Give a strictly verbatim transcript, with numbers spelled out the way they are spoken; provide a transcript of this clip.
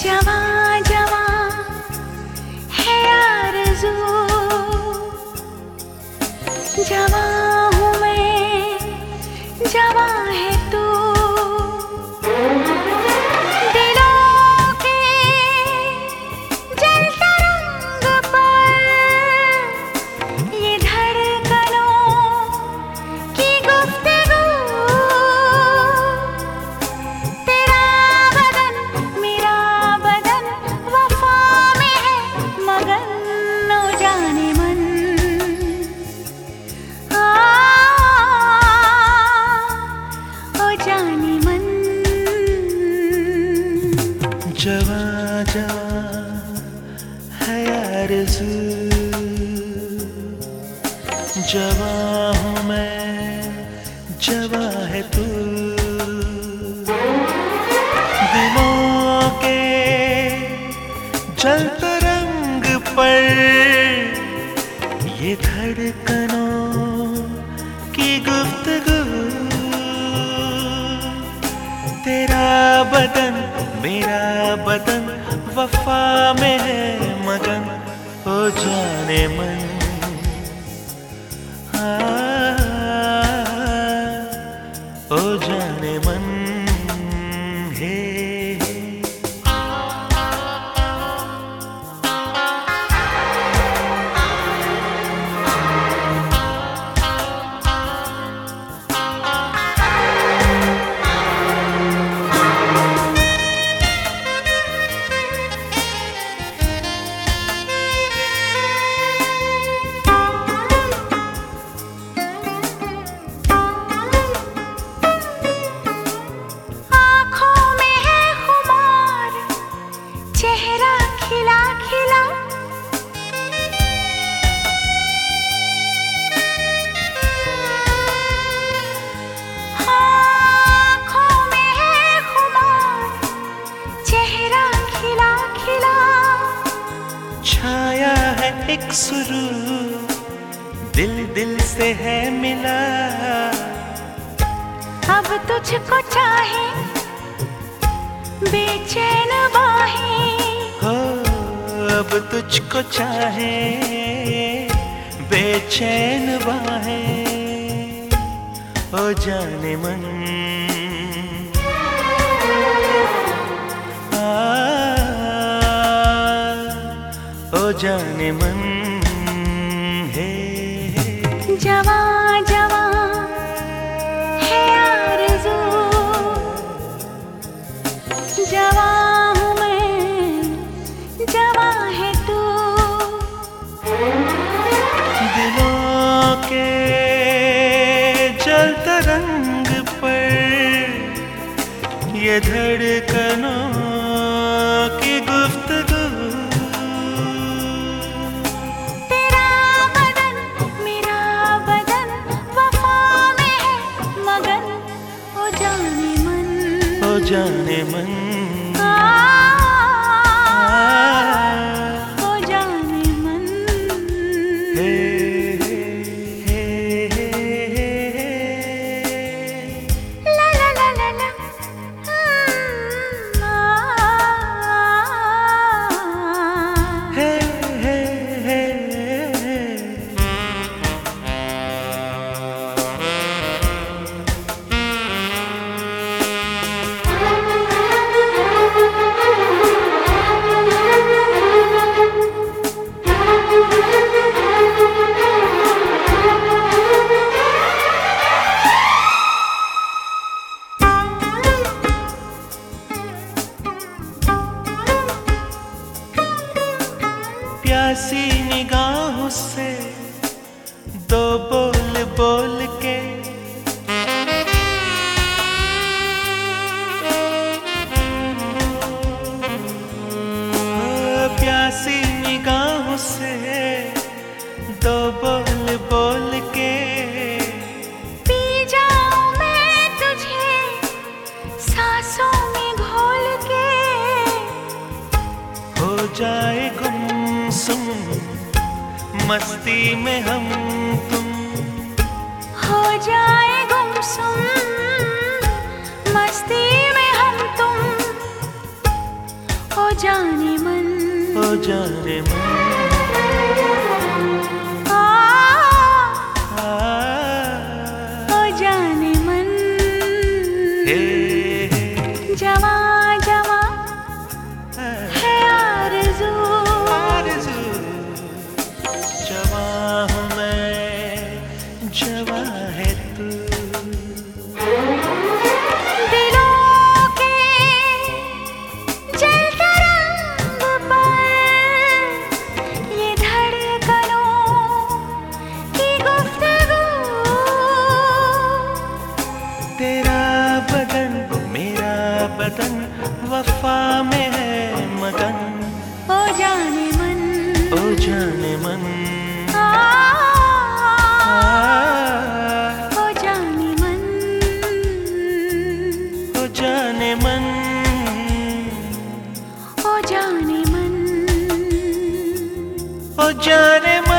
जवां जवां है आरज़ू, जवां हूँ मैं, जवां है तू। दिलों के जलते रंग पर ये धड़कनों की गुफ्तगू, तेरा बदन मेरा बदन वफा में है मगन। ओ जाने मन, आ, ओ जाने मन। जवां जवां है आरज़ू, जवां हूँ मैं, जवां है तू। दिलों के जलते रंग पर ये धड़कनों की गुफ्तगू, तेरा बदन मेरा बदन वफा में है मगन। ओ जाने मन, ओ जाने मन है। छाया है एक सुरूर दिल दिल से है मिला, अब तुझको चाहे बेचैन बाहें। हो अब तुझको चाहे बेचैन बाहें। ओ जाने मन, ओ जाने मन है। जवां जवां है आरज़ू, जवां हूँ मैं, जवां है तू। दिलों के जलते रंग पर ये धड़कनों की गुफ्तगू, ओ जाने मन, ओ जाने मन। हे हे हे हे। ला ला ला ला ला, हे हे हे। प्यासी निगाहों से दो बोल बोल के प्यासी निगाहों से दो बोल बोल के पी जाऊं मैं तुझे सांसों में घोल के। हो जाए गुमसुम मस्ती में हम तुम, हो जाए गुमसुम मस्ती में हम तुम। हो जाने मन, ओ जाने मन, आ, आ, ओ जाने मन। हे, जवा जवा है आरज़ू, आरज़ू, जवां हूँ मैं, जवां है तू। दिलों के जलते रंग पर ये धड़कनों की गुफ्तगू। तेरा बदन मेरा बदन वफा में है मगन, ओ जाने मन, ओ जाने मन, आ, आ, ओ जाने मन, ओ जाने मन, ओ जाने मन, ओ जाने मन।